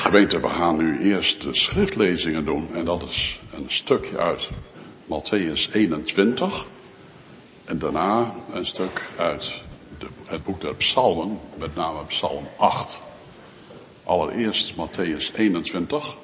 Gemeente, we gaan nu eerst de schriftlezingen doen en dat is een stukje uit Mattheüs 21 en daarna een stuk uit het boek der Psalmen, met name Psalm 8. Allereerst Mattheüs 21.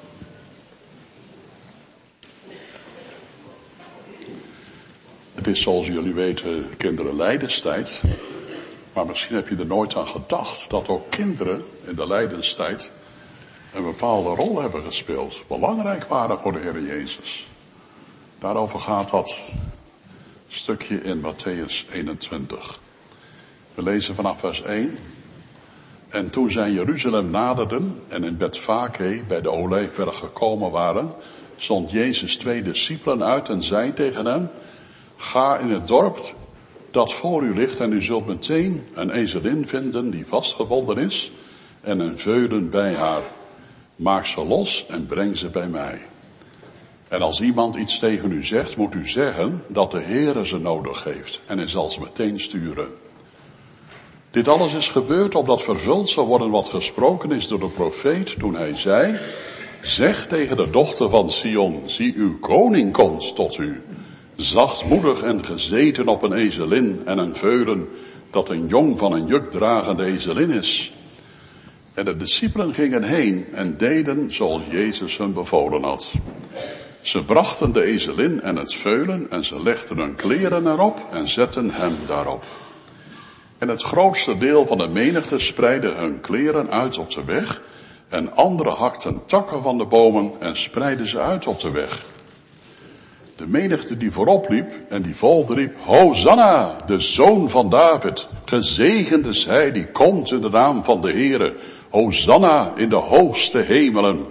Het is zoals jullie weten kinderenlijdenstijd, maar misschien heb je er nooit aan gedacht dat ook kinderen in de lijdenstijd een bepaalde rol hebben gespeeld, belangrijk waren voor de Heer Jezus. Daarover gaat dat stukje in Mattheüs 21. We lezen vanaf vers 1. En toen zij Jeruzalem naderden en in Betfage bij de Olijfberg gekomen waren, zond Jezus 2 discipelen uit en zei tegen hen: ga in het dorp dat voor u ligt en u zult meteen een ezelin vinden die vastgebonden is en een veulen bij haar. Maak ze los en breng ze bij mij. En als iemand iets tegen u zegt, moet u zeggen dat de Heere ze nodig heeft en hij zal ze meteen sturen. Dit alles is gebeurd opdat vervuld zou worden wat gesproken is door de profeet toen hij zei: zeg tegen de dochter van Sion, zie uw koning komt tot u. Zachtmoedig en gezeten op een ezelin en een veulen, dat een jong van een jukdragende ezelin is. En de discipelen gingen heen en deden zoals Jezus hun bevolen had. Ze brachten de ezelin en het veulen en ze legden hun kleren erop en zetten hem daarop. En het grootste deel van de menigte spreidde hun kleren uit op de weg en anderen hakten takken van de bomen en spreidden ze uit op de weg. De menigte die voorop liep en die volgde riep: Hosanna, de zoon van David. Gezegend is hij die komt in de naam van de Heere. Hosanna in de hoogste hemelen.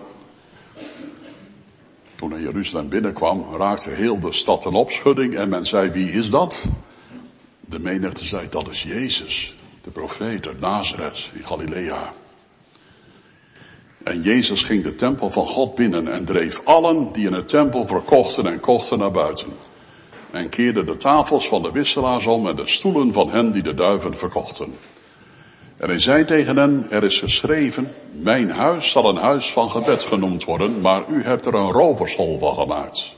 Toen hij Jeruzalem binnenkwam, raakte heel de stad een opschudding en men zei: wie is dat? De menigte zei: dat is Jezus, de profeet uit Nazareth in Galilea. En Jezus ging de tempel van God binnen en dreef allen die in het tempel verkochten en kochten naar buiten. En keerde de tafels van de wisselaars om en de stoelen van hen die de duiven verkochten. En hij zei tegen hen: er is geschreven, mijn huis zal een huis van gebed genoemd worden, maar u hebt er een rovershol van gemaakt.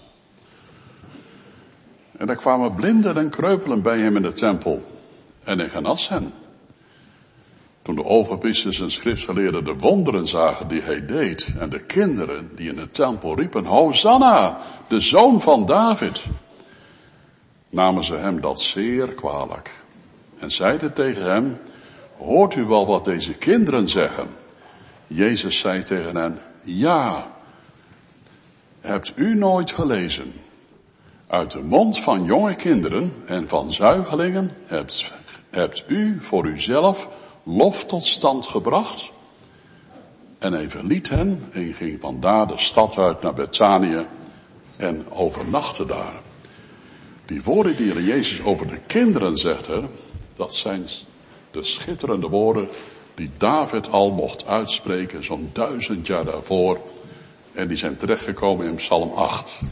En er kwamen blinden en kreupelen bij hem in de tempel en hij genas hen. Toen de overpriesters en schriftgeleerden de wonderen zagen die hij deed en de kinderen die in de tempel riepen: Hosanna, de zoon van David, namen ze hem dat zeer kwalijk en zeiden tegen hem: hoort u wel wat deze kinderen zeggen? Jezus zei tegen hen: ja, hebt u nooit gelezen? Uit de mond van jonge kinderen en van zuigelingen hebt u voor uzelf lof tot stand gebracht. En hij verliet hen en ging vandaar de stad uit naar Bethanië en overnachtte daar. Die woorden die er Jezus over de kinderen zegt, dat zijn de schitterende woorden die David al mocht uitspreken zo'n 1000 jaar daarvoor. En die zijn terechtgekomen in Psalm 8.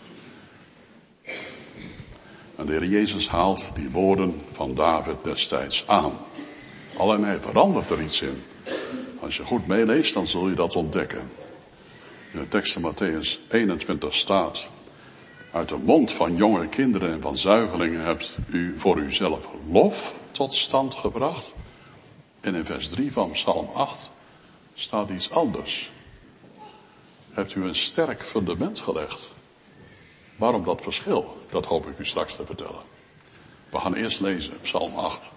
En de Heer Jezus haalt die woorden van David destijds aan. Alleen hij verandert er iets in. Als je goed meeleest, dan zul je dat ontdekken. In de tekst van Mattheüs 21 staat: uit de mond van jonge kinderen en van zuigelingen hebt u voor uzelf lof tot stand gebracht. En in vers 3 van Psalm 8 staat iets anders. Hebt u een sterk fundament gelegd. Waarom dat verschil? Dat hoop ik u straks te vertellen. We gaan eerst lezen, Psalm 8.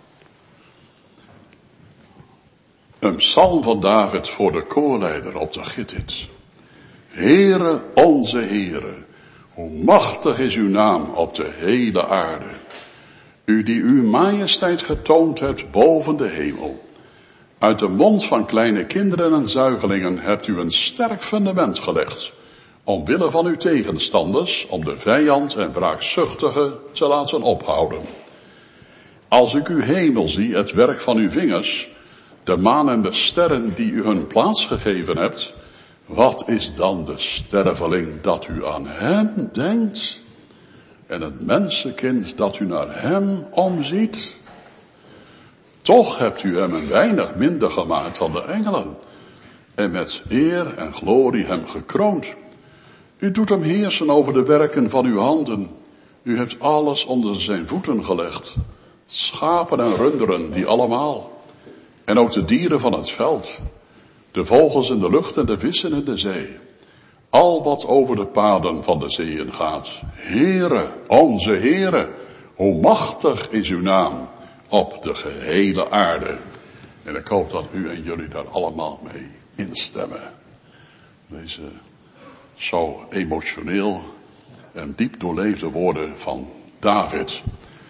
Een psalm van David voor de koorleider op de Gittit. Heere, onze Heere, hoe machtig is uw naam op de hele aarde. U die uw majesteit getoond hebt boven de hemel. Uit de mond van kleine kinderen en zuigelingen hebt u een sterk fundament gelegd. Omwille van uw tegenstanders, om de vijand en wraakzuchtige te laten ophouden. Als ik uw hemel zie, het werk van uw vingers, de maan en de sterren die u hun plaats gegeven hebt, wat is dan de sterveling dat u aan hem denkt? En het mensenkind dat u naar hem omziet? Toch hebt u hem een weinig minder gemaakt dan de engelen. en met eer en glorie hem gekroond. U doet hem heersen over de werken van uw handen. U hebt alles onder zijn voeten gelegd. Schapen en runderen, die allemaal. En ook de dieren van het veld. De vogels in de lucht en de vissen in de zee. Al wat over de paden van de zeeën gaat. Heere, onze Heere, hoe machtig is uw naam op de gehele aarde. En ik hoop dat u en jullie daar allemaal mee instemmen. Deze zo emotioneel en diep doorleefde woorden van David.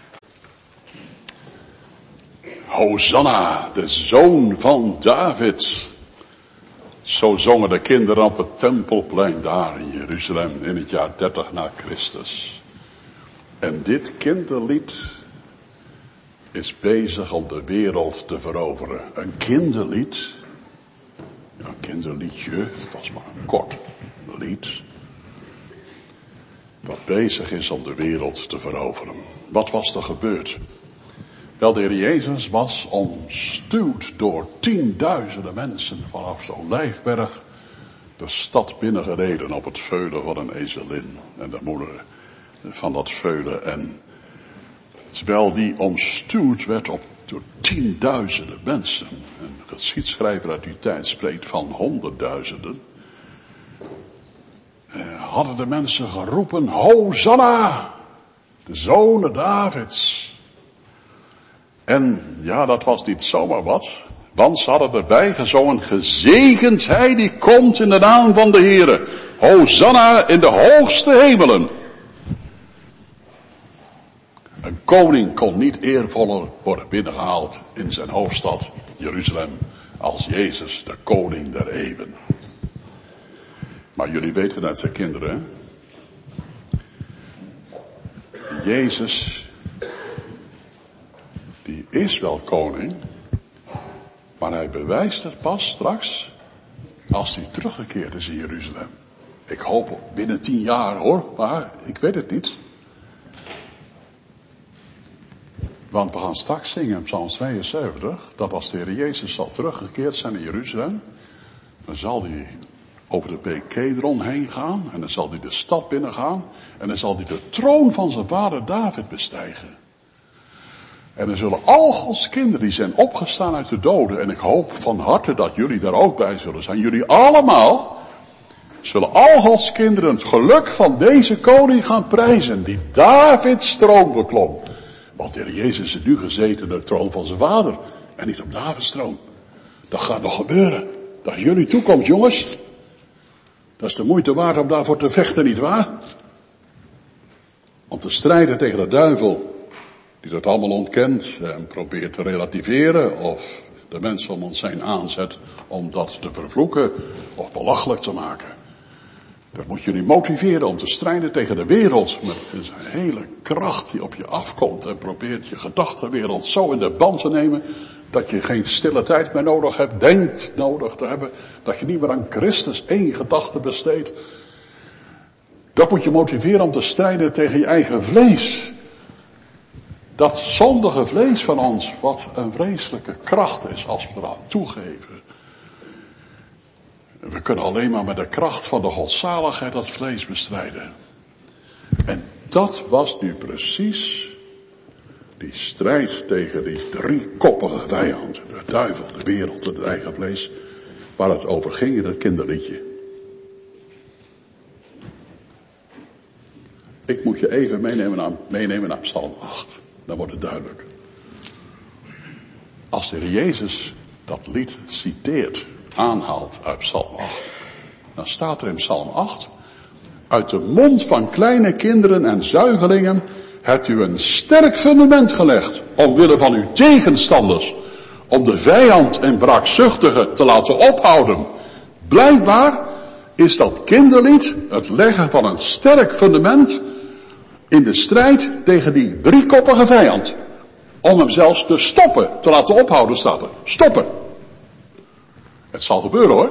Hosanna, de zoon van David. Zo zongen de kinderen op het Tempelplein daar in Jeruzalem in het jaar 30 na Christus. En dit kinderlied is bezig om de wereld te veroveren. Een kinderlied, een kinderliedje, het was maar een kort lied, wat bezig is om de wereld te veroveren. Wat was er gebeurd? Wel, de Heer Jezus was omstuwd door tienduizenden mensen vanaf de Olijfberg de stad binnengereden op het veulen van een ezelin en de moeder van dat veulen. En terwijl die omstuwd werd door tienduizenden mensen, een geschiedschrijver uit die tijd spreekt van honderdduizenden, hadden de mensen geroepen, Hosanna, de zonen Davids. En ja, dat was niet zomaar wat, want ze hadden erbij gezongen, gezegend hij die komt in de naam van de Heere. Hosanna in de hoogste hemelen. Een koning kon niet eervoller worden binnengehaald in zijn hoofdstad Jeruzalem als Jezus, de koning der eeuwen. Maar jullie weten dat, de kinderen, Jezus, die is wel koning, maar hij bewijst het pas straks als hij teruggekeerd is in Jeruzalem. Ik hoop binnen 10 jaar hoor, maar ik weet het niet. Want we gaan straks zingen in Psalm 72, dat als de Heer Jezus zal teruggekeerd zijn in Jeruzalem, dan zal hij over de beek Kedron heen gaan, en dan zal hij de stad binnengaan, en dan zal hij de troon van zijn vader David bestijgen. En dan zullen al Gods kinderen die zijn opgestaan uit de doden, en ik hoop van harte dat jullie daar ook bij zullen zijn, jullie allemaal, zullen al Gods kinderen het geluk van deze koning gaan prijzen, die Davids troon beklom. Want de Heer Jezus is nu gezeten op de troon van zijn vader, en niet op Davids troon. Dat gaat nog gebeuren. Dat is jullie toekomst, jongens. Dat is de moeite waard om daarvoor te vechten, nietwaar? Om te strijden tegen de duivel, die dat allemaal ontkent en probeert te relativeren, of de mensen om ons heen aanzet om dat te vervloeken of belachelijk te maken. Dat moet jullie motiveren om te strijden tegen de wereld met een hele kracht die op je afkomt en probeert je gedachtenwereld zo in de band te nemen dat je geen stille tijd meer nodig hebt, denkt nodig te hebben, dat je niet meer aan Christus één gedachte besteedt. Dat moet je motiveren om te strijden tegen je eigen vlees. Dat zondige vlees van ons, wat een vreselijke kracht is als we eraan toegeven. We kunnen alleen maar met de kracht van de godzaligheid dat vlees bestrijden. En dat was nu precies die strijd tegen die driekoppige vijand. De duivel, de wereld en het eigen vlees. Waar het over ging in het kinderliedje. Ik moet je even meenemen naar Psalm 8. Dan wordt het duidelijk. Als de Heer Jezus dat lied citeert, aanhaalt uit Psalm 8. Dan staat er in Psalm 8. Uit de mond van kleine kinderen en zuigelingen hebt u een sterk fundament gelegd. Omwille van uw tegenstanders. Om de vijand en wraakzuchtigen te laten ophouden. Blijkbaar is dat kinderlied het leggen van een sterk fundament in de strijd tegen die driekoppige vijand. Om hem zelfs te stoppen, te laten ophouden staat er. Stoppen. Het zal gebeuren hoor.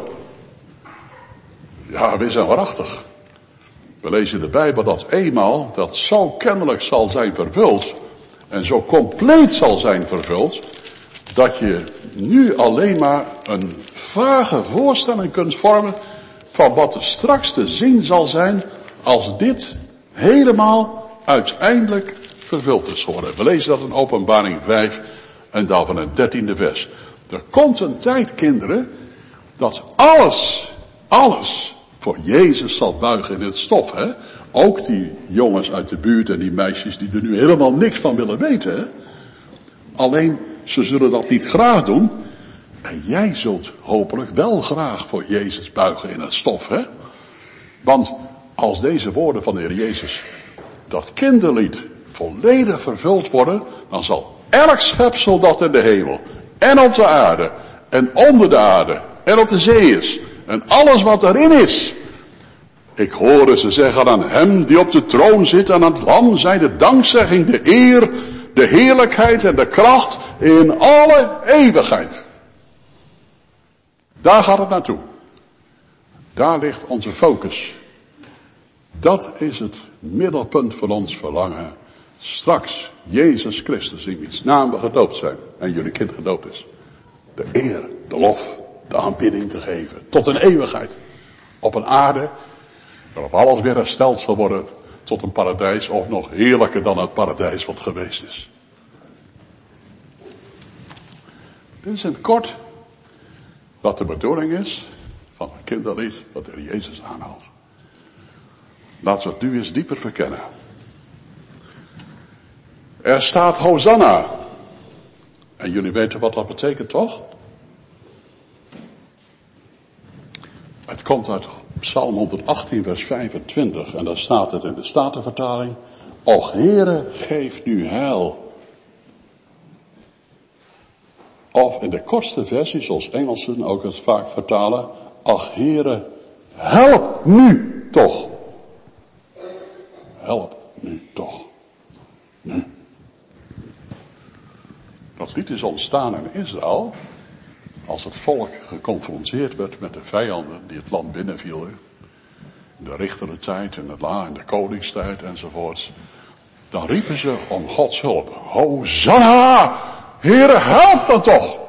Ja, wees en waarachtig. We lezen in de Bijbel dat eenmaal dat zo kennelijk zal zijn vervuld en zo compleet zal zijn vervuld, dat je nu alleen maar een vage voorstelling kunt vormen van wat er straks te zien zal zijn als dit helemaal uiteindelijk vervuld is geworden. We lezen dat in Openbaring 5 en dan van het 13e vers. Er komt een tijd, kinderen, dat alles voor Jezus zal buigen in het stof. Hè? Ook die jongens uit de buurt en die meisjes die er nu helemaal niks van willen weten. Hè? Alleen, ze zullen dat niet graag doen. En jij zult hopelijk wel graag voor Jezus buigen in het stof. Hè? Want als deze woorden van de Heer Jezus, dat kinderlied, volledig vervuld worden, dan zal elk schepsel dat in de hemel en op de aarde en onder de aarde en op de zee is en alles wat erin is. Ik hoorde ze zeggen aan hem die op de troon zit en aan het lam zij de dankzegging, de eer, de heerlijkheid en de kracht in alle eeuwigheid. Daar gaat het naartoe. Daar ligt onze focus. Dat is het middelpunt van ons verlangen. Straks Jezus Christus in wiens naam we gedoopt zijn en jullie kind gedoopt is. De eer, de lof, de aanbidding te geven. Tot een eeuwigheid. Op een aarde waarop alles weer hersteld zal worden tot een paradijs of nog heerlijker dan het paradijs wat geweest is. Dit is in het kort wat de bedoeling is van het kinderlied wat de Heer Jezus aanhaalt. Laten we het nu eens dieper verkennen. Er staat Hosanna. En jullie weten wat dat betekent, toch? Het komt uit Psalm 118 vers 25 en daar staat het in de Statenvertaling. Och Heere, geef nu heil. Of in de kortste versie, zoals Engelsen ook het vaak vertalen. Ach Heere, help nu toch. Help nu toch. Nu. Dat lied is ontstaan in Israël als het volk geconfronteerd werd met de vijanden die het land binnenvielen. In de richterentijd, in de koningstijd enzovoorts. Dan riepen ze om Gods hulp. Hosanna! Heere, help dan toch!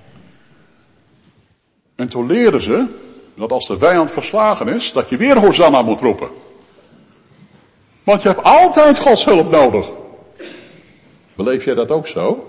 En toen leerden ze dat als de vijand verslagen is, dat je weer Hosanna moet roepen. Want je hebt altijd Gods hulp nodig. Beleef jij dat ook zo?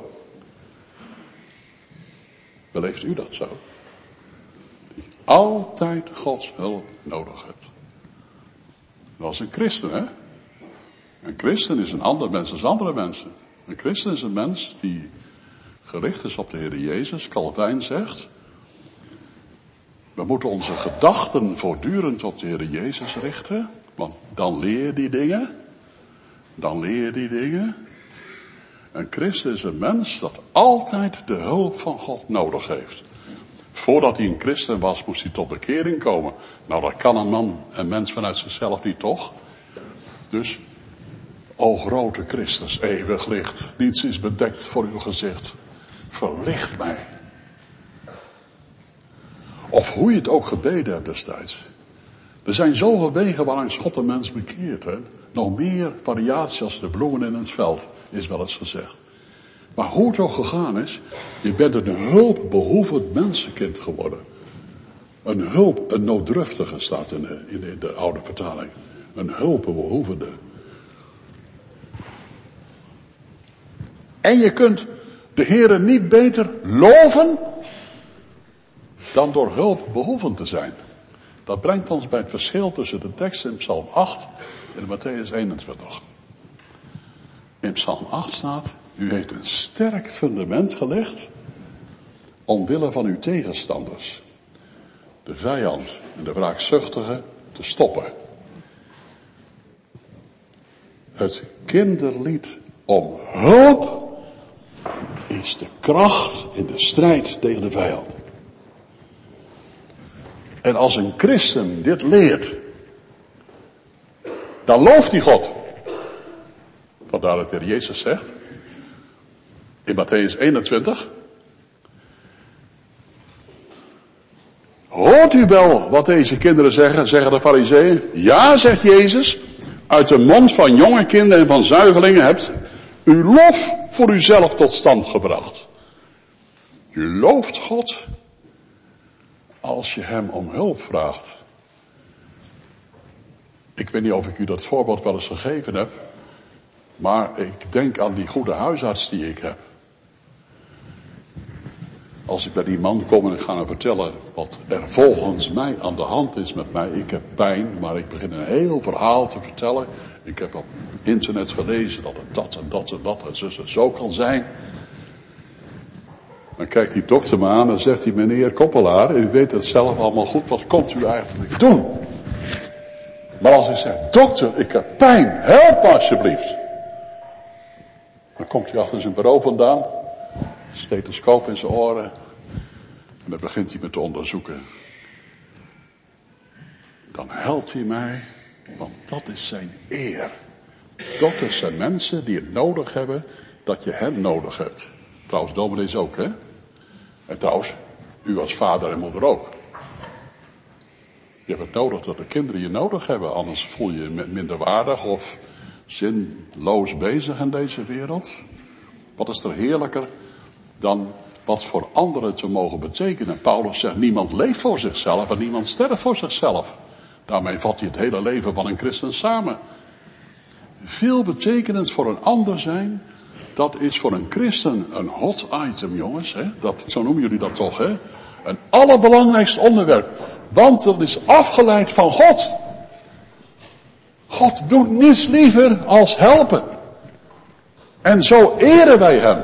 Beleeft u dat zo? Dat je altijd Gods hulp nodig hebt. Dat is een christen, hè? Een christen is een ander mens als andere mensen. Een christen is een mens die gericht is op de Heer Jezus. Calvijn zegt, we moeten onze gedachten voortdurend op de Heer Jezus richten. Want dan leer je die dingen. Dan leer je die dingen. Een christen is een mens dat altijd de hulp van God nodig heeft. Voordat hij een christen was, moest hij tot bekering komen. Nou, dat kan een mens vanuit zichzelf niet, toch? Dus, o grote Christus, eeuwig licht, niets is bedekt voor uw gezicht. Verlicht mij. Of hoe je het ook gebeden hebt destijds. Er zijn zoveel wegen waarlangs God een mens bekeert. Hè? Nog meer variatie als de bloemen in het veld, is wel eens gezegd. Maar hoe het ook gegaan is, je bent een hulpbehoevend mensenkind geworden. Een nooddruftige staat in de oude vertaling. Een hulpbehoevende. En je kunt de Heere niet beter loven dan door hulpbehoevend te zijn. Dat brengt ons bij het verschil tussen de tekst in Psalm 8 en Mattheüs 21. In Psalm 8 staat, u heeft een sterk fundament gelegd omwille van uw tegenstanders. De vijand en de wraakzuchtige te stoppen. Het kinderlied om hulp is de kracht in de strijd tegen de vijand. En als een christen dit leert, dan looft hij God. Vandaar dat de Heer Jezus zegt, in Mattheüs 21, hoort u wel wat deze kinderen zeggen, zeggen de Farizeeën? Ja, zegt Jezus, uit de mond van jonge kinderen en van zuigelingen hebt uw lof voor uzelf tot stand gebracht. Je looft God als je hem om hulp vraagt. Ik weet niet of ik u dat voorbeeld wel eens gegeven heb, maar ik denk aan die goede huisarts die ik heb. Als ik bij die man kom en ik ga hem vertellen wat er volgens mij aan de hand is met mij. Ik heb pijn, maar ik begin een heel verhaal te vertellen. Ik heb op internet gelezen dat het dat en dat en dat en zus en zo kan zijn. Dan kijkt die dokter me aan en zegt hij, meneer Koppelaar, u weet het zelf allemaal goed, wat komt u eigenlijk doen? Maar als ik zeg, dokter, ik heb pijn, help me alsjeblieft. Dan komt hij achter zijn bureau vandaan, stethoscoop in zijn oren, en dan begint hij me te onderzoeken. Dan helpt hij mij, want dat is zijn eer. Dokters zijn mensen die het nodig hebben dat je hen nodig hebt. Trouwens, dominees ook, hè? En trouwens, u als vader en moeder ook. Je hebt het nodig dat de kinderen je nodig hebben, anders voel je je minderwaardig of zinloos bezig in deze wereld. Wat is er heerlijker dan wat voor anderen te mogen betekenen? Paulus zegt, niemand leeft voor zichzelf en niemand sterft voor zichzelf. Daarmee vat hij het hele leven van een christen samen. Veel betekenend voor een ander zijn, dat is voor een christen een hot item, jongens. Hè? Zo noemen jullie dat toch, hè? Een allerbelangrijkste onderwerp. Want dat is afgeleid van God. God doet niets liever als helpen. En zo eren wij hem.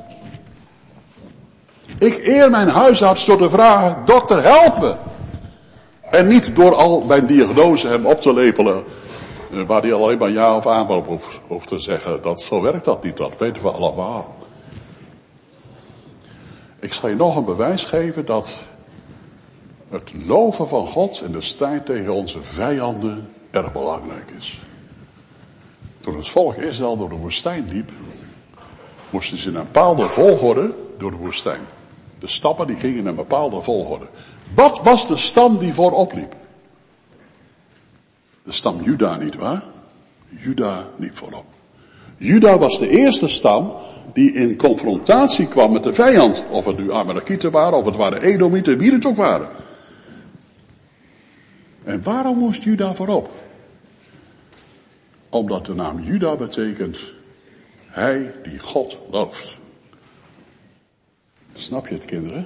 Ik eer mijn huisarts door te vragen, dokter, help me. En niet door al mijn diagnose hem op te lepelen, waar hij alleen maar ja of amen op hoeft te zeggen. Zo werkt dat niet, dat weten we allemaal. Ik zal je nog een bewijs geven dat het loven van God in de strijd tegen onze vijanden erg belangrijk is. Toen het volk Israël door de woestijn liep, moesten ze in een bepaalde volgorde door de woestijn. De stammen die gingen in een bepaalde volgorde. Wat was de stam die voorop liep? De stam Juda, nietwaar? Juda liep voorop. Juda was de eerste stam die in confrontatie kwam met de vijand. Of het nu Amalekieten waren, of het waren Edomieten, wie het ook waren. En waarom moest Juda voorop? Omdat de naam Juda betekent, hij die God looft. Snap je het, kinderen?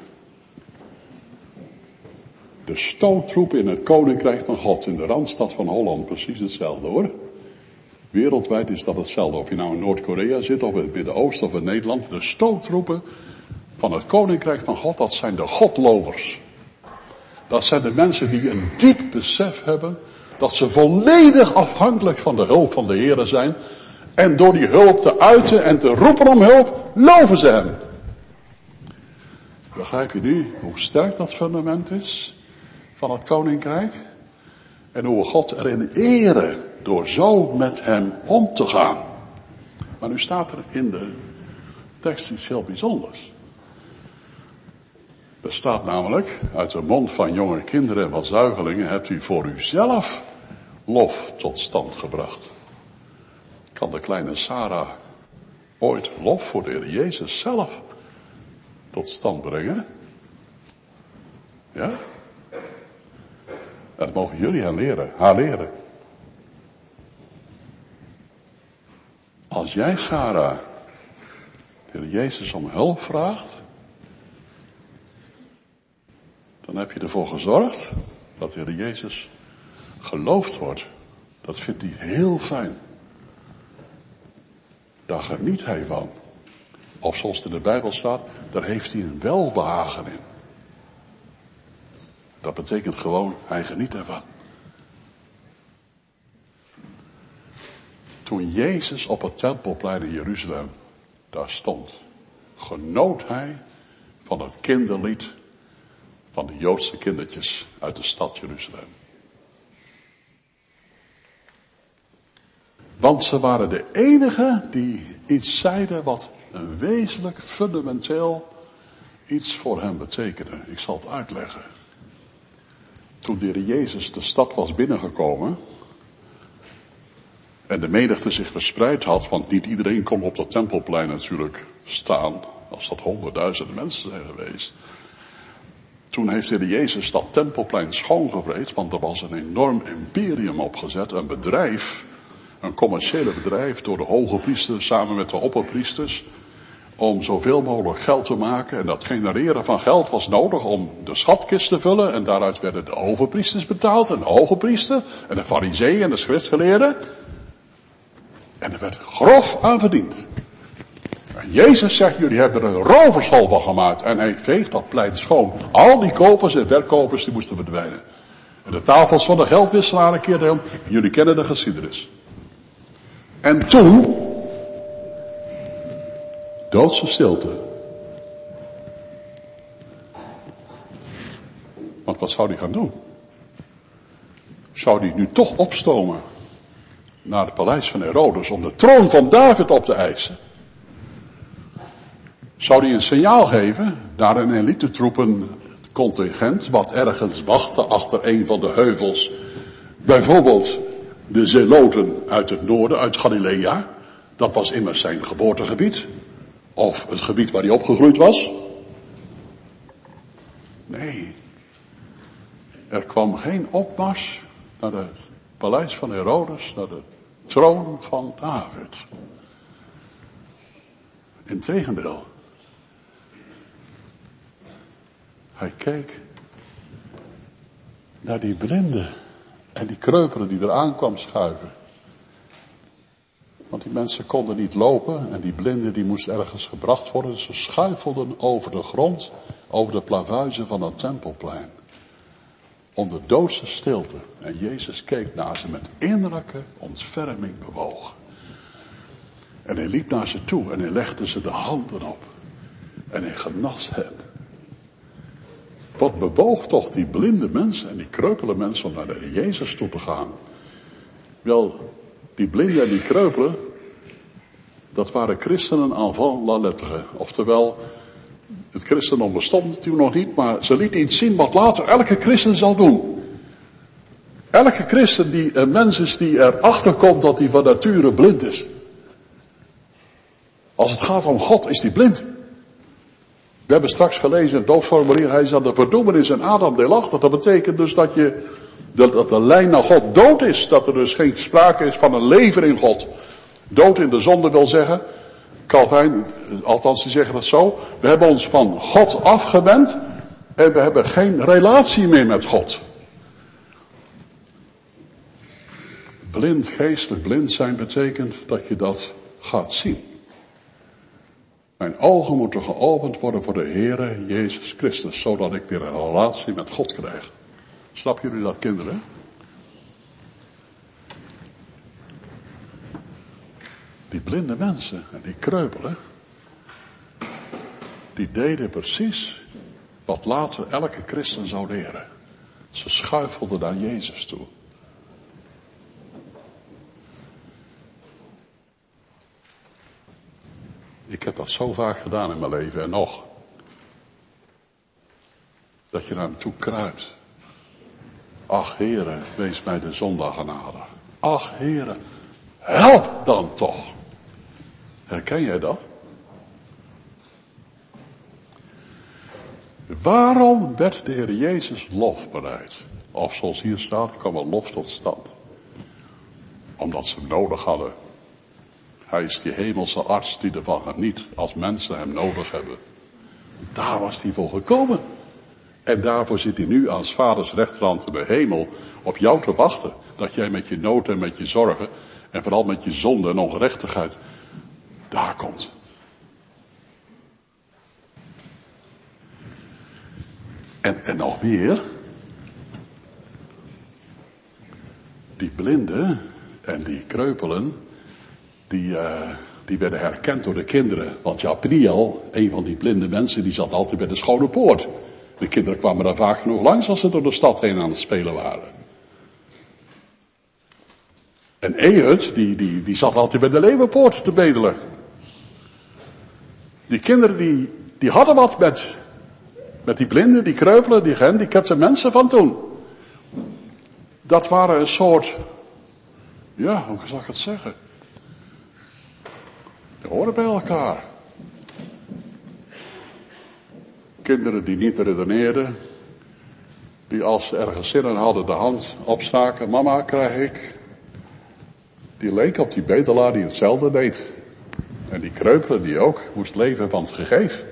De stoottroep in het koninkrijk van God, in de Randstad van Holland, precies hetzelfde hoor. Wereldwijd is dat hetzelfde, of je nou in Noord-Korea zit, of in het Midden-Oosten, of in Nederland. De stoottroepen van het koninkrijk van God, dat zijn de Godlovers. Dat zijn de mensen die een diep besef hebben, dat ze volledig afhankelijk van de hulp van de Heere zijn. En door die hulp te uiten en te roepen om hulp, loven ze hem. Begrijp je nu hoe sterk dat fundament is van het koninkrijk? En hoe we God erin eren door zo met hem om te gaan. Maar nu staat er in de tekst iets heel bijzonders. Er staat namelijk, uit de mond van jonge kinderen en van zuigelingen hebt u voor uzelf lof tot stand gebracht. Kan de kleine Sarah ooit lof voor de Heer Jezus zelf tot stand brengen? Ja? Dat mogen jullie haar leren. Als jij, Sarah, de Heer Jezus om hulp vraagt, dan heb je ervoor gezorgd dat de Heer Jezus geloofd wordt. Dat vindt hij heel fijn. Daar geniet hij van. Of zoals het in de Bijbel staat, daar heeft hij een welbehagen in. Dat betekent gewoon, hij geniet ervan. Toen Jezus op het tempelplein in Jeruzalem daar stond, genoot hij van het kinderlied van de Joodse kindertjes uit de stad Jeruzalem. Want ze waren de enigen die iets zeiden wat een wezenlijk, fundamenteel iets voor hem betekende. Ik zal het uitleggen. Toen de Heer Jezus de stad was binnengekomen en de menigte zich verspreid had, want niet iedereen kon op dat tempelplein natuurlijk staan als dat 100.000 mensen zijn geweest. Toen heeft de Heer Jezus dat tempelplein schoongeveegd, want er was een enorm imperium opgezet, een bedrijf, een commerciële bedrijf door de hoge priesters samen met de opperpriesters, om zoveel mogelijk geld te maken. En dat genereren van geld was nodig om de schatkist te vullen. En daaruit werden de overpriesters betaald. En de hoge priester. En de farizeeën en de schriftgeleerden. En er werd grof aan verdiend. En Jezus zegt, jullie hebben er een rovershal van gemaakt. En hij veegt dat plein schoon. Al die kopers en verkopers die moesten verdwijnen. En de tafels van de geldwisselaren keerden om. Jullie kennen de geschiedenis. En toen, doodse stilte. Want wat zou hij gaan doen? Zou hij nu toch opstomen naar het paleis van Herodes om de troon van David op te eisen? Zou hij een signaal geven naar een elitetroepencontingent wat ergens wachtte achter een van de heuvels? Bijvoorbeeld de zeloten uit het noorden, uit Galilea. Dat was immers zijn geboortegebied. Of het gebied waar hij opgegroeid was. Nee. Er kwam geen opmars naar het paleis van Herodes, naar de troon van David. Integendeel. Hij keek naar die blinde en die kreupelen die eraan kwam schuiven. Want die mensen konden niet lopen en die blinde die moest ergens gebracht worden. Dus ze schuifelden over de grond, over de plavuizen van het tempelplein. Onder doodse stilte. En Jezus keek naar ze met innerlijke ontferming bewogen. En hij liep naar ze toe en hij legde ze de handen op. En hij genas hen. Wat bewoog toch die blinde mensen en die kreupele mensen om naar de Jezus toe te gaan? Wel, die blinde en die kreupelen, dat waren christenen avant la lettre. Oftewel, het christendom bestond toen nog niet, maar ze lieten iets zien wat later elke christen zal doen. Elke christen die een mens is die erachter komt dat hij van nature blind is. Als het gaat om God is hij blind. We hebben straks gelezen in het doopsformulier, hij is aan de verdoemenis en Adam deelachtig. Dat betekent dus dat de lijn naar God dood is. Dat er dus geen sprake is van een leven in God. Dood in de zonde wil zeggen, Calvijn, althans die zeggen dat zo. We hebben ons van God afgewend en we hebben geen relatie meer met God. Blind, geestelijk blind zijn betekent dat je dat gaat zien. Mijn ogen moeten geopend worden voor de Heere Jezus Christus, zodat ik weer een relatie met God krijg. Snappen jullie dat, kinderen? Die blinde mensen en die kreupelen, die deden precies wat later elke christen zou leren. Ze schuifelden naar Jezus toe. Ik heb dat zo vaak gedaan in mijn leven en nog. Dat je naar hem toe kruipt. Ach Heere, wees mij de zondag genade. Ach Heere, help dan toch. Herken jij dat? Waarom werd de Heer Jezus lofbereid? Of zoals hier staat, kwam een lof tot stand. Omdat ze hem nodig hadden. Hij is die hemelse arts die ervan geniet als mensen hem nodig hebben. Daar was hij voor gekomen. En daarvoor zit hij nu aan 's vaders rechterhand in de hemel op jou te wachten. Dat jij met je nood en met je zorgen en vooral met je zonde en ongerechtigheid daar komt. En nog meer. Die blinden en die kreupelen, die werden herkend door de kinderen. Want ja, Priel, een van die blinde mensen, die zat altijd bij de Schone Poort. De kinderen kwamen daar vaak genoeg langs als ze door de stad heen aan het spelen waren. En Ehud, die zat altijd bij de Leeuwenpoort te bedelen. Die kinderen, die hadden wat met die blinden, die kreupelen, die gehandicapte mensen van toen. Dat waren een soort, ja, hoe zal ik het zeggen? Die horen bij elkaar. Kinderen die niet redeneerden. Die als ze ergens zin in hadden de hand opstaken. Mama, krijg ik. Die leek op die bedelaar die hetzelfde deed. En die kreupele die ook moest leven van het gegeven.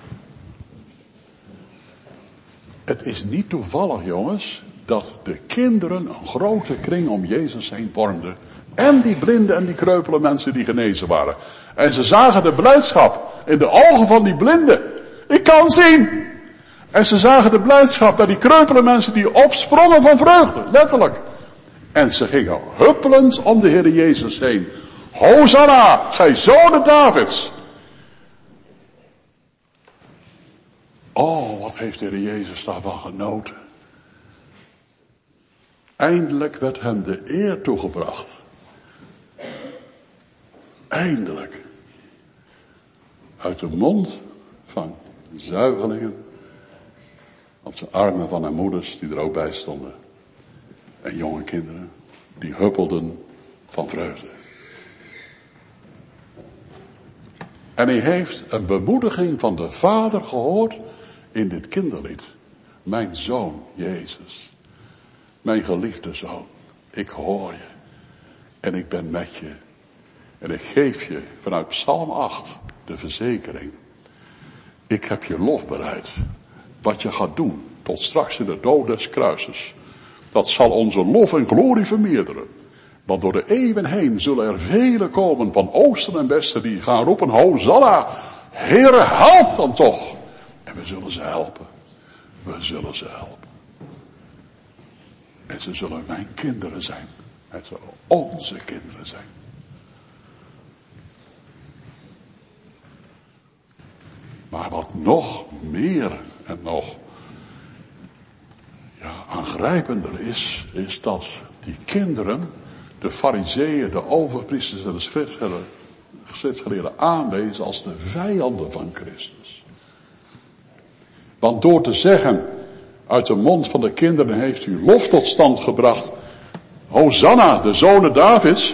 Het is niet toevallig, jongens, dat de kinderen een grote kring om Jezus heen vormden. En die blinde en die kreupele mensen die genezen waren. En ze zagen de blijdschap in de ogen van die blinden. Ik kan zien. En ze zagen de blijdschap bij die kreupele mensen die opsprongen van vreugde, letterlijk. En ze gingen huppelend om de Heer Jezus heen. Hosanna, gij zonen Davids. Oh, wat heeft de Heer Jezus daarvan genoten. Eindelijk werd hem de eer toegebracht. Eindelijk. Uit de mond van zuigelingen. Op zijn armen van haar moeders die er ook bij stonden. En jonge kinderen die huppelden van vreugde. En hij heeft een bemoediging van de Vader gehoord in dit kinderlied. Mijn zoon, Jezus. Mijn geliefde zoon. Ik hoor je. En ik ben met je. En ik geef je vanuit Psalm 8 de verzekering. Ik heb je lof bereid. Wat je gaat doen tot straks in de dood des kruises. Dat zal onze lof en glorie vermeerderen. Want door de eeuwen heen zullen er velen komen van oosten en westen die gaan roepen, Hosanna, Heere, help dan toch. En we zullen ze helpen. We zullen ze helpen. En ze zullen mijn kinderen zijn. Het zullen onze kinderen zijn. Maar wat nog meer en nog aangrijpender is dat die kinderen, de farizeeën, de overpriesters en de schriftgeleerden aanwezen als de vijanden van Christus. Want door te zeggen, uit de mond van de kinderen heeft u lof tot stand gebracht, Hosanna, de zonen Davids,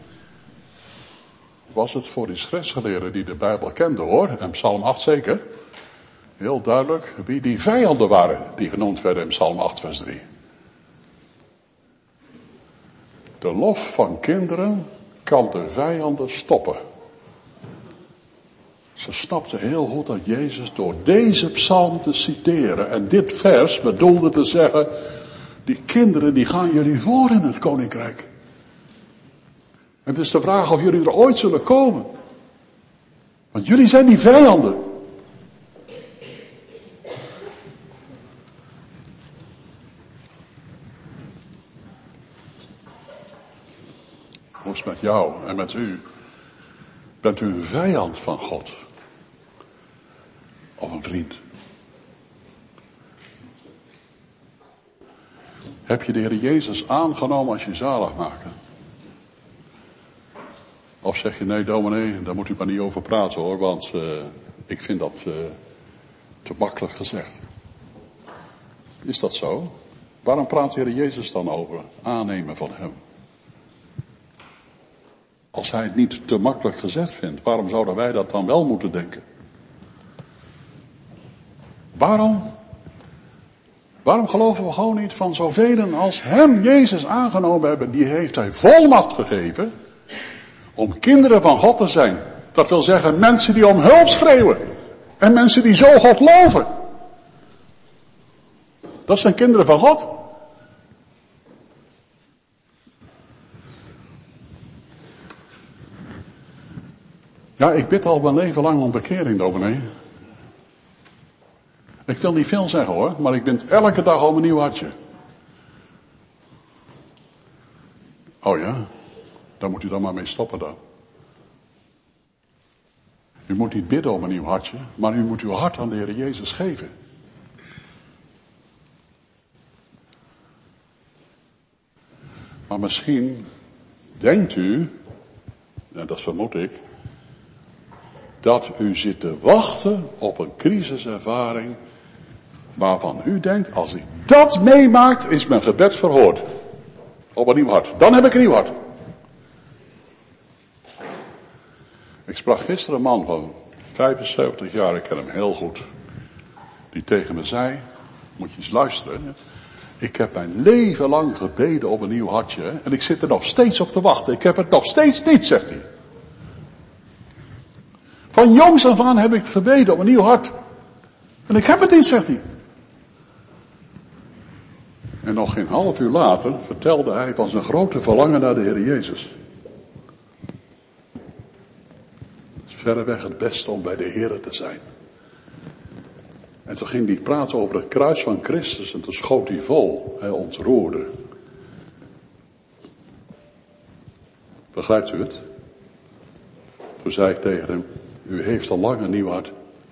was het voor die schriftgeleerden die de Bijbel kenden hoor, en Psalm 8 zeker, heel duidelijk wie die vijanden waren die genoemd werden in Psalm 8 vers 3. De lof van kinderen kan de vijanden stoppen. Ze snapten heel goed dat Jezus door deze psalm te citeren en dit vers bedoelde te zeggen, die kinderen die gaan jullie voor in het koninkrijk. En het is de vraag of jullie er ooit zullen komen. Want jullie zijn die vijanden. Hoe is het met jou en met u? Bent u een vijand van God? Of een vriend? Heb je de Heer Jezus aangenomen als je zaligmaker? Of zeg je, nee dominee, daar moet u maar niet over praten hoor, want ik vind dat te makkelijk gezegd. Is dat zo? Waarom praat de Heer Jezus dan over aannemen van hem? Als hij het niet te makkelijk gezegd vindt, waarom zouden wij dat dan wel moeten denken? Waarom geloven we gewoon niet van zoveel als hem Jezus aangenomen hebben? Die heeft hij volmacht gegeven om kinderen van God te zijn. Dat wil zeggen mensen die om hulp schreeuwen. En mensen die zo God loven. Dat zijn kinderen van God. Ja, ik bid al mijn leven lang om bekering, dominee. Ik wil niet veel zeggen hoor, maar ik bid elke dag om een nieuw hartje. Oh ja, daar moet u dan maar mee stoppen dan. U moet niet bidden om een nieuw hartje, maar u moet uw hart aan de Heer Jezus geven. Maar misschien denkt u, en dat vermoed ik, dat u zit te wachten op een crisiservaring waarvan u denkt, als ik dat meemaakt, is mijn gebed verhoord. Op een nieuw hart. Dan heb ik een nieuw hart. Ik sprak gisteren een man van 75 jaar, ik ken hem heel goed. Die tegen me zei, moet je eens luisteren. Ik heb mijn leven lang gebeden op een nieuw hartje. En ik zit er nog steeds op te wachten. Ik heb het nog steeds niet, zegt hij. Van jongs af aan heb ik gebeden op een nieuw hart. En ik heb het niet, zegt hij. En nog geen half uur later vertelde hij van zijn grote verlangen naar de Heer Jezus. Het is verreweg het beste om bij de Heer te zijn. En toen ging hij praten over het kruis van Christus en toen schoot hij vol. Hij ontroerde. Begrijpt u het? Toen zei ik tegen hem, u heeft al lang een nieuw hart.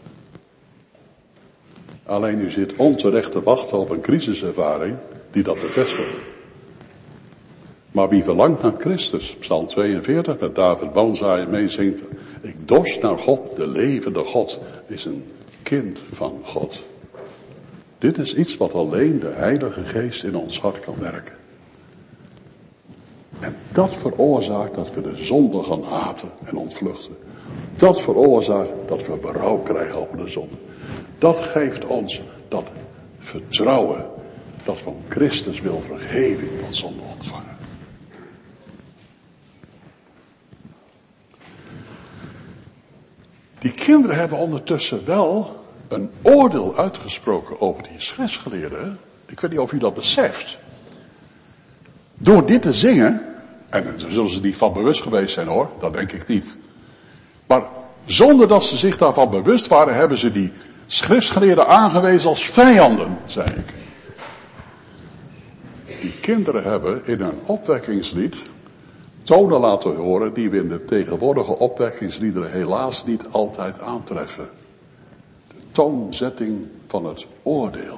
Alleen u zit onterecht te wachten op een crisiservaring die dat bevestigt. Maar wie verlangt naar Christus, Psalm 42, met David Boonzaaien meezingt. Ik dorst naar God, de levende God, is een kind van God. Dit is iets wat alleen de Heilige Geest in ons hart kan werken. En dat veroorzaakt dat we de zonde gaan haten en ontvluchten. Dat veroorzaakt dat we berouw krijgen over de zonde. Dat geeft ons dat vertrouwen dat van Christus wil vergeving van zonde ontvangen. Die kinderen hebben ondertussen wel een oordeel uitgesproken over die schriftgeleerden. Ik weet niet of u dat beseft. Door dit te zingen, en daar zullen ze niet van bewust geweest zijn hoor, dat denk ik niet. Maar zonder dat ze zich daarvan bewust waren, hebben ze die schriftgeleerden aangewezen als vijanden, zei ik. Die kinderen hebben in een opwekkingslied tonen laten horen die we in de tegenwoordige opwekkingsliederen helaas niet altijd aantreffen. De toonzetting van het oordeel.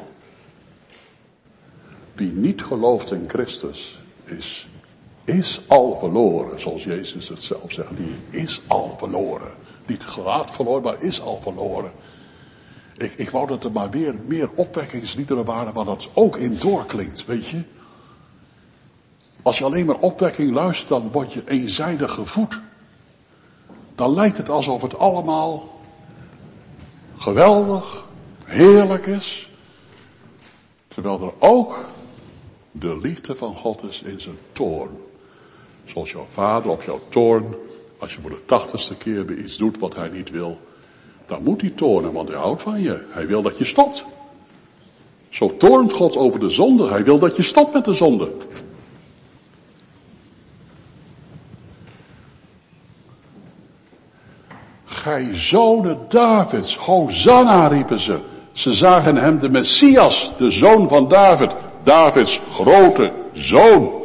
Wie niet gelooft in Christus is al verloren, zoals Jezus het zelf zegt. Die is al verloren. Niet gelaat verloren, maar is al verloren. Ik wou dat er maar weer meer opwekkingsliederen waren waar dat ook in doorklinkt, weet je. Als je alleen maar opwekking luistert, dan word je eenzijdig gevoed. Dan lijkt het alsof het allemaal geweldig, heerlijk is. Terwijl er ook de liefde van God is in zijn toorn. Zoals jouw vader op jouw toorn, als je voor de 80ste keer weer iets doet wat hij niet wil, dan moet hij toornen, want hij houdt van je. Hij wil dat je stopt. Zo toornt God over de zonde. Hij wil dat je stopt met de zonde. Gij zonen Davids, Hosanna riepen ze. Ze zagen hem de Messias, de zoon van David. Davids grote zoon.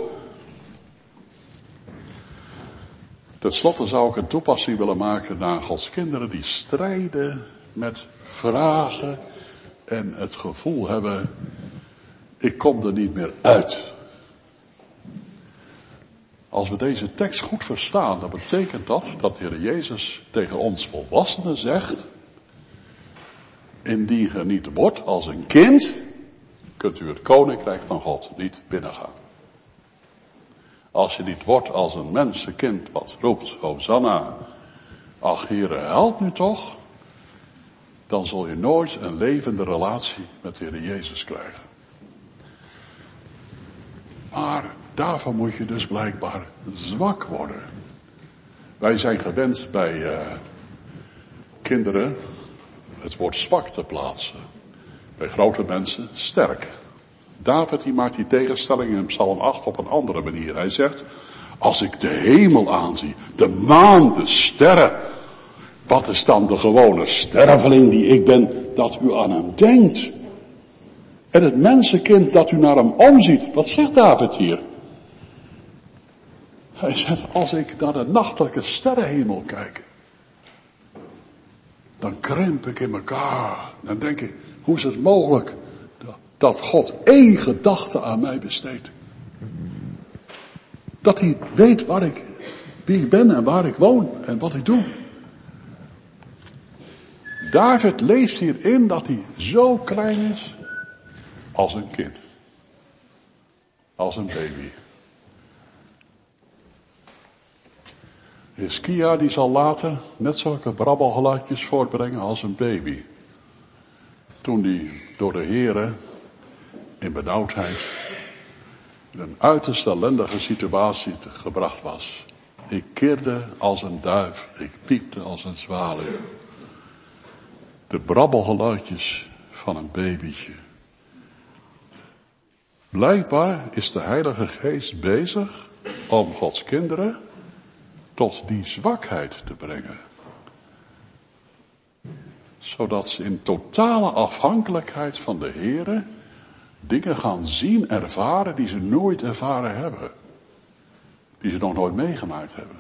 Ten slotte zou ik een toepassing willen maken naar Gods kinderen die strijden met vragen en het gevoel hebben, ik kom er niet meer uit. Als we deze tekst goed verstaan, dan betekent dat de Heer Jezus tegen ons volwassenen zegt, indien je niet wordt als een kind, kunt u het koninkrijk van God niet binnengaan. Als je niet wordt als een mensenkind wat roept, Hosanna, ach Heere, help nu toch, dan zul je nooit een levende relatie met de Heer Jezus krijgen. Maar daarvoor moet je dus blijkbaar zwak worden. Wij zijn gewend bij kinderen het woord zwak te plaatsen. Bij grote mensen sterk. David die maakt die tegenstelling in Psalm 8 op een andere manier. Hij zegt, als ik de hemel aanzie, de maan, de sterren, wat is dan de gewone sterveling die ik ben, dat u aan hem denkt? En het mensenkind dat u naar hem omziet, wat zegt David hier? Hij zegt, als ik naar de nachtelijke sterrenhemel kijk, dan krimp ik in elkaar. Dan denk ik, hoe is het mogelijk dat God één gedachte aan mij besteedt? Dat hij weet wie ik ben en waar ik woon en wat ik doe. David leest hierin dat hij zo klein is als een kind. Als een baby. Hiskia die zal later net zulke brabbelgeluidjes voortbrengen als een baby. toen hij door de Heere in benauwdheid in een uiterst ellendige situatie gebracht was. Ik kirde als een duif, ik piepte als een zwaluw. De brabbelgeluidjes van een babytje. Blijkbaar is de Heilige Geest bezig om Gods kinderen tot die zwakheid te brengen. Zodat ze in totale afhankelijkheid van de Heere dingen gaan zien, ervaren die ze nooit ervaren hebben. Die ze nog nooit meegemaakt hebben.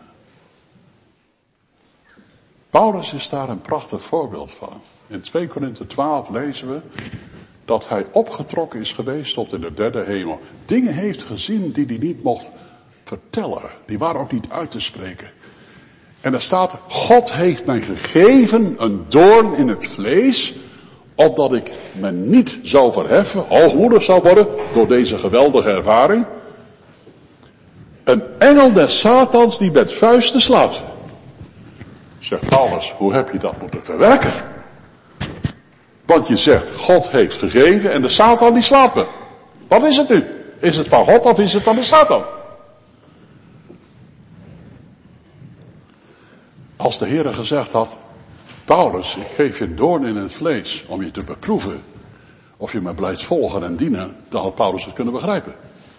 Paulus is daar een prachtig voorbeeld van. In 2 Korinthe 12 lezen we dat hij opgetrokken is geweest tot in de derde hemel. Dingen heeft gezien die hij niet mocht vertellen. Die waren ook niet uit te spreken. En er staat, God heeft mij gegeven een doorn in het vlees, opdat ik me niet zou verheffen, hoogmoedig zou worden door deze geweldige ervaring. Een engel des Satans die met vuisten slaat. Zegt Paulus, hoe heb je dat moeten verwerken? Want je zegt, God heeft gegeven en de Satan die slaat me. Wat is het nu? Is het van God of is het van de Satan? Als de Heere gezegd had, Paulus, ik geef je een doorn in het vlees om je te beproeven of je me blijft volgen en dienen, dan had Paulus het kunnen begrijpen.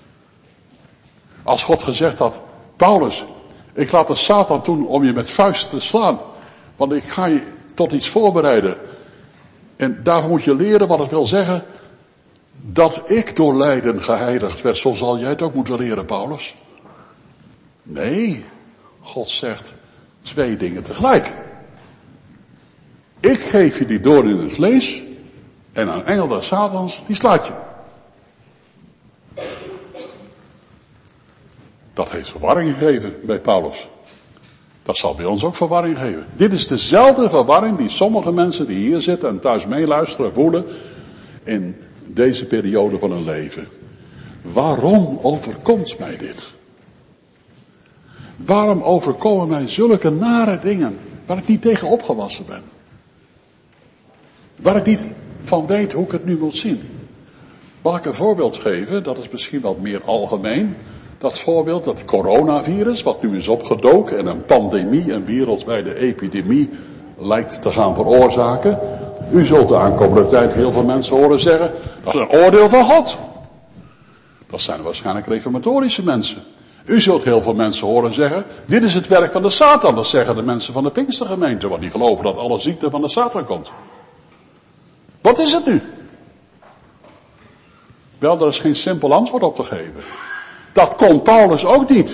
Als God gezegd had, Paulus, ik laat de Satan doen om je met vuisten te slaan, want ik ga je tot iets voorbereiden. En daarvoor moet je leren wat het wil zeggen dat ik door lijden geheiligd werd, zo zal jij het ook moeten leren, Paulus. Nee, God zegt 2 dingen tegelijk. Ik geef je die doorn in het vlees en een engel des Satans die slaat je. Dat heeft verwarring gegeven bij Paulus. Dat zal bij ons ook verwarring geven. Dit is dezelfde verwarring die sommige mensen die hier zitten en thuis meeluisteren voelen in deze periode van hun leven. Waarom overkomt mij dit? Waarom overkomen mij zulke nare dingen waar ik niet tegen opgewassen ben? Waar ik niet van weet hoe ik het nu moet zien. Mag ik een voorbeeld geven? Dat is misschien wat meer algemeen. Dat voorbeeld, dat coronavirus, wat nu is opgedoken en een pandemie, een wereldwijde epidemie lijkt te gaan veroorzaken. U zult de aankomende tijd heel veel mensen horen zeggen, dat is een oordeel van God. Dat zijn waarschijnlijk reformatorische mensen. U zult heel veel mensen horen zeggen, dit is het werk van de Satan. Dat zeggen de mensen van de Pinkstergemeente, want die geloven dat alle ziekte van de Satan komt. Wat is het nu? Wel, er is geen simpel antwoord op te geven. Dat kon Paulus ook niet.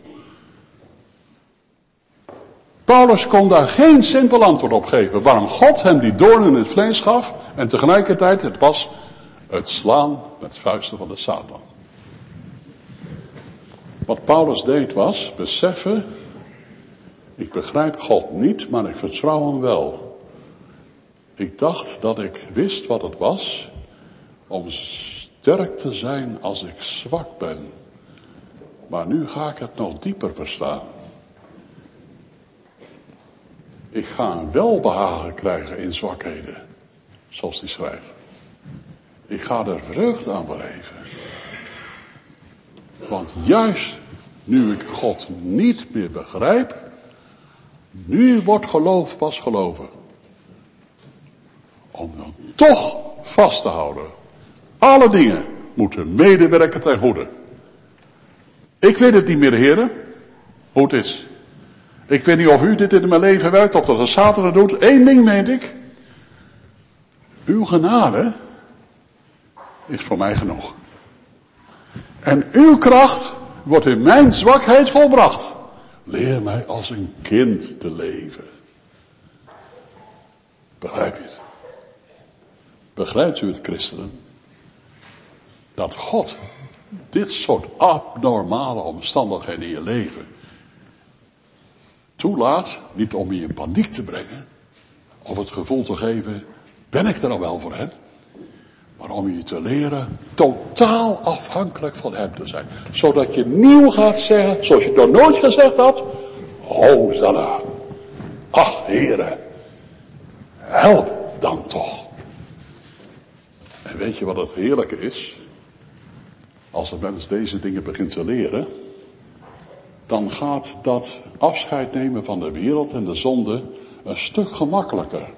Paulus kon daar geen simpel antwoord op geven. Waarom God hem die doorn in het vlees gaf. En tegelijkertijd het was het slaan met vuisten van de Satan. Wat Paulus deed was beseffen. Ik begrijp God niet, maar ik vertrouw hem wel. Ik dacht dat ik wist wat het was. Om sterk te zijn als ik zwak ben. Maar nu ga ik het nog dieper verstaan. Ik ga een welbehagen krijgen in zwakheden. Zoals hij schrijft. Ik ga er vreugde aan beleven. Want juist nu ik God niet meer begrijp. Nu wordt geloof pas geloven. Om dan toch vast te houden. Alle dingen moeten medewerken ten goede. Ik weet het niet meer, heren, hoe het is. Ik weet niet of u dit in mijn leven werkt, of dat de Satan het doet. Eén ding weet ik. Uw genade is voor mij genoeg. En uw kracht wordt in mijn zwakheid volbracht. Leer mij als een kind te leven. Begrijp je het? Begrijpt u het, christenen? Dat God dit soort abnormale omstandigheden in je leven toelaat, niet om je in paniek te brengen, of het gevoel te geven, ben ik er nou wel voor hem? Maar om je te leren totaal afhankelijk van hem te zijn. Zodat je nieuw gaat zeggen, zoals je het nog nooit gezegd had, Hosanna. Ach, Heere, help dan toch. En weet je wat het heerlijke is? Als een mens deze dingen begint te leren, dan gaat dat afscheid nemen van de wereld en de zonde een stuk gemakkelijker.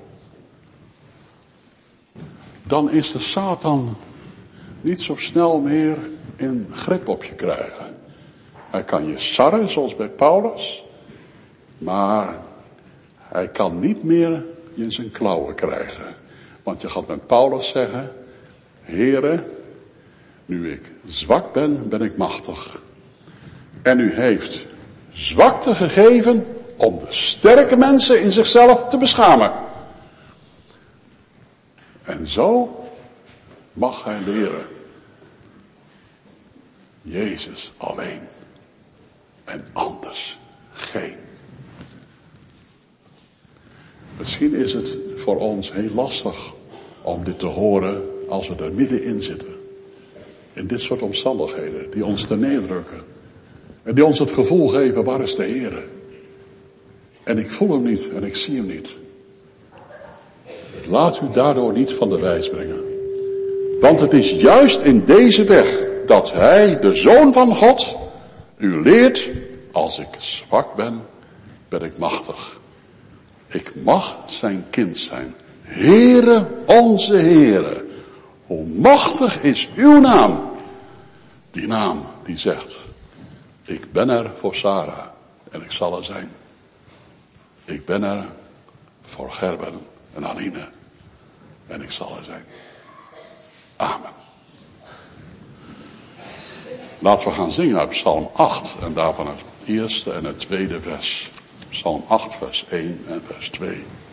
Dan is de Satan niet zo snel meer in grip op je krijgen. Hij kan je sarren, zoals bij Paulus, maar hij kan niet meer je in zijn klauwen krijgen. Want je gaat met Paulus zeggen, Heere, nu ik zwak ben, ben ik machtig. En u heeft zwakte gegeven om de sterke mensen in zichzelf te beschamen. En zo mag hij leren. Jezus alleen. En anders geen. Misschien is het voor ons heel lastig om dit te horen als we er middenin zitten. In dit soort omstandigheden die ons ternedrukken. En die ons het gevoel geven, waar is de Heer? En ik voel hem niet en ik zie hem niet. Laat u daardoor niet van de wijs brengen. Want het is juist in deze weg dat hij, de Zoon van God, u leert, als ik zwak ben, ben ik machtig. Ik mag zijn kind zijn. Heere, onze Heere, hoe machtig is uw naam? Die naam die zegt, ik ben er voor Sarah en ik zal er zijn. Ik ben er voor Gerben en Aline en ik zal er zijn. Amen. Laten we gaan zingen uit Psalm 8 en daarvan het eerste en het tweede vers. Psalm 8 vers 1 en vers 2.